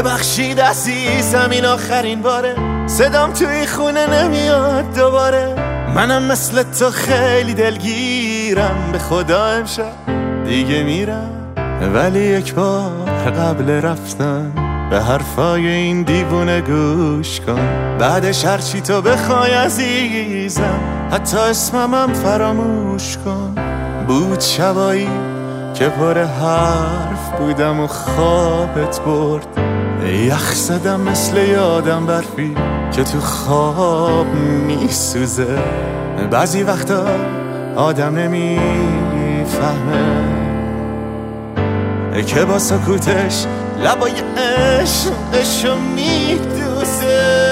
ببخشید عزیزم این آخرین باره، صدام توی خونه نمیاد دوباره. منم مثل تو خیلی دلگیرم، به خدا امشب دیگه میرم. ولی یک بار قبل رفتن به حرفای این دیوونه گوش کن. بعدش هرچی تو بخوای عزیزم، حتی اسممم فراموش کن. بود شبایی که پر حرف بودم و خوابت برد، یخ زدم مثل یادم برفی که تو خواب میسوزه. بعضی وقتا آدم نمیفهمه که با سکوتش لبای عشقشو میدوزه.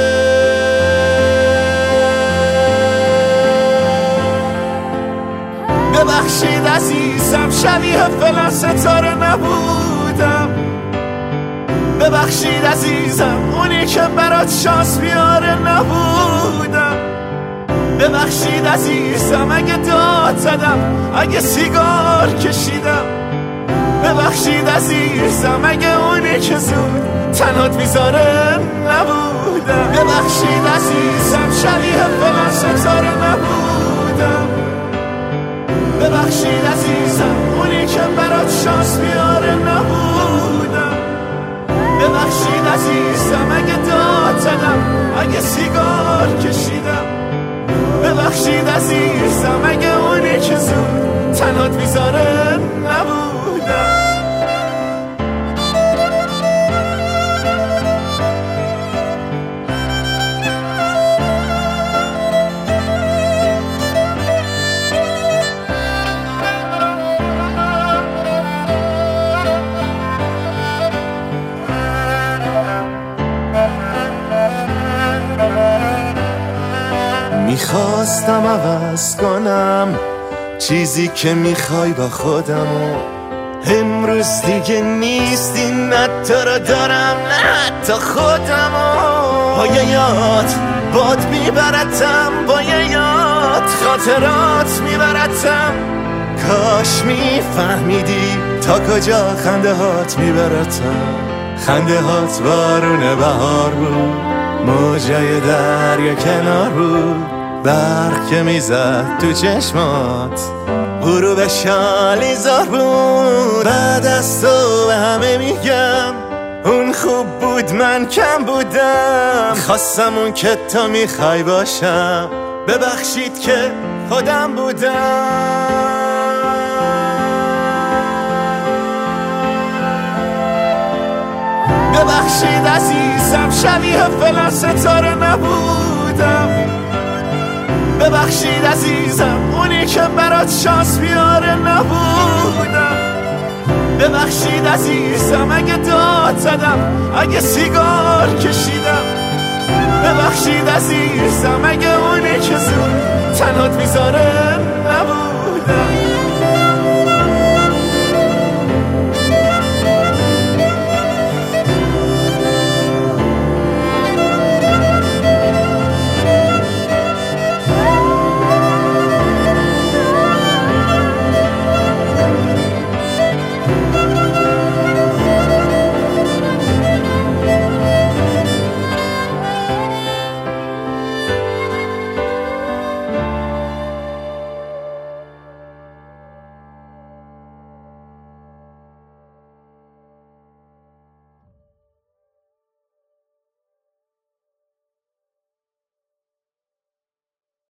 ببخشید عزیزم شبیه فلان ستاره نبودم. ببخشید عزیزم اونی که برات شانس بیاره نبودم. ببخشید عزیزم اگه داد زدم، اگه سیگار کشیدم. ببخشید عزیزم اگه اونی که زود تنهات میذاره نبودم. ببخشید عزیزم شبیه فلان ستاره نبودم. ببخشید عزیزم اونی که برات شانس بیاره نبودم. ببخشید عزیزم اگه داد زدم، اگه سیگار کشیدم. ببخشید عزیزم اگه اونی که زود تنهات میذاره نبودم. میخواستم عوض کنم چیزی که میخوای با خودمو. امروز دیگه نیستی، نه تو رو دارم نه حتی خودمو. با یه یاد باد میبرتم، با یه یاد خاطرات میبرتم. کاش میفهمیدی تا کجا خنده هات میبرتم. خنده هات بارون بهار بود، موجای دریا کنار بود. برق که میزد تو چشمات، غروب شالیزار بود. بعد از تو به همه میگم اون خوب بود من کم بودم. خواستم اون که تو میخوای باشم، ببخشید که خودم بودم. ببخشید عزیزم شبیه فلان ستاره نبودم. ببخشید عزیزم اونی که برات شانس بیاره نبودم. ببخشید عزیزم اگه داد زدم، اگه سیگار کشیدم. ببخشید عزیزم اگه اونی که زود تنهات میذاره نبودم.